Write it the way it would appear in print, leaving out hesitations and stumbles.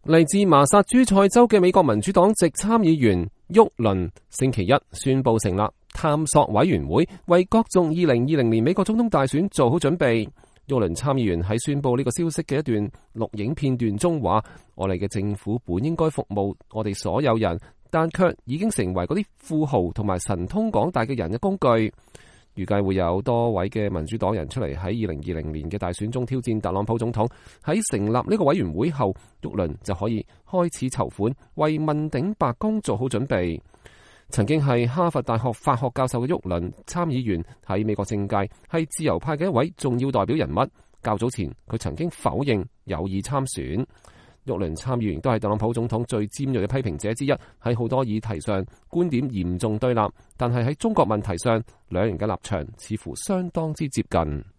嚟自麻薩諸塞州嘅美國民主黨籍參議員沃倫星期一宣布成立探索委員會，為角逐2020年美國總統大選做好準備。沃倫參議員喺宣布呢個消息嘅一段錄影片段中話：我哋嘅政府本應該服務我哋所有人，但卻已經成為嗰啲富豪同埋神通廣大嘅人嘅工具。預計會有多位嘅民主黨人出嚟喺2020年嘅大選中挑戰特朗普總統。喺成立呢個委員會後，沃倫就可以開始籌款，為問鼎白宮做好準備。曾經係哈佛大學法學教授嘅沃倫參議員喺美國政界係自由派嘅一位重要代表人物。較早前佢曾經否認有意參選。沃倫參議員都係特朗普總統最尖銳嘅批評者之一，喺好多議題上觀點嚴重對立，但係喺中國問題上，兩人嘅立場似乎相當之接近。